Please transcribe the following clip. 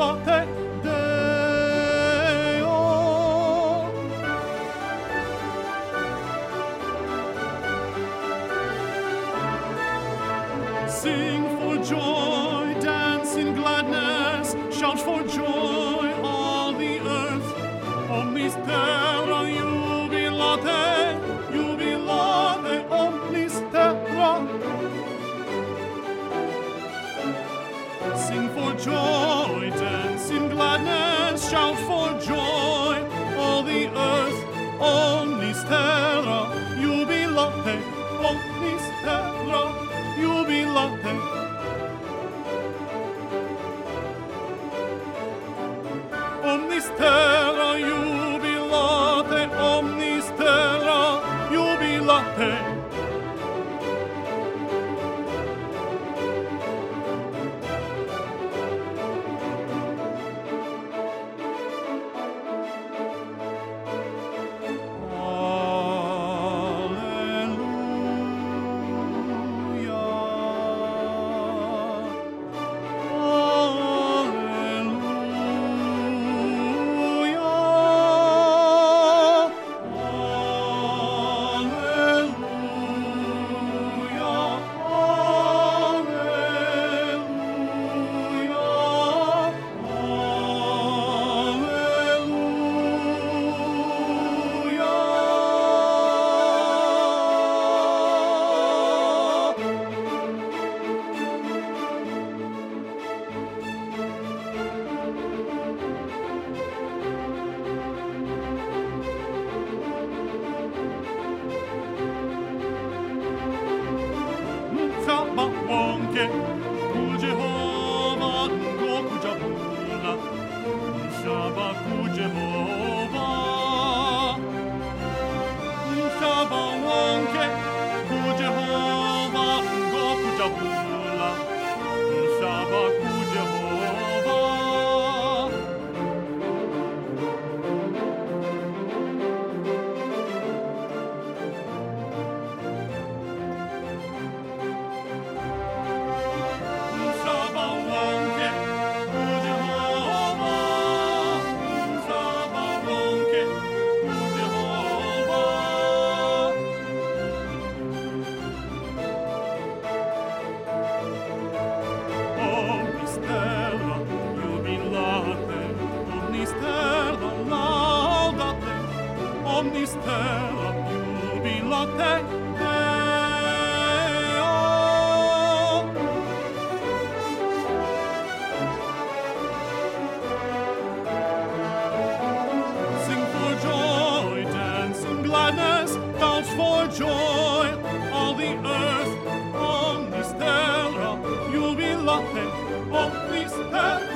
jubilate Deo. Sing for joy, dance in gladness, shout for joy, all the earth. Omnis terra jubilate, jubilate, omnis terra. Sing for joy, dance in gladness, shout for joy, all the earth. Omnis terra jubilate, omnis terra jubilate. Omnis terra jubilate, omnis terra jubilate. Sabaonke, ku Jehova, ngoku jabula, Shabaku Jehova. Sabaonke, ku Jehova, ngoku jabula, Shabaku Jehova. Omnis terra jubilate Deo. Sing for joy, dance in gladness, shout for joy, all the earth. Omnis terra jubilate, omnis terra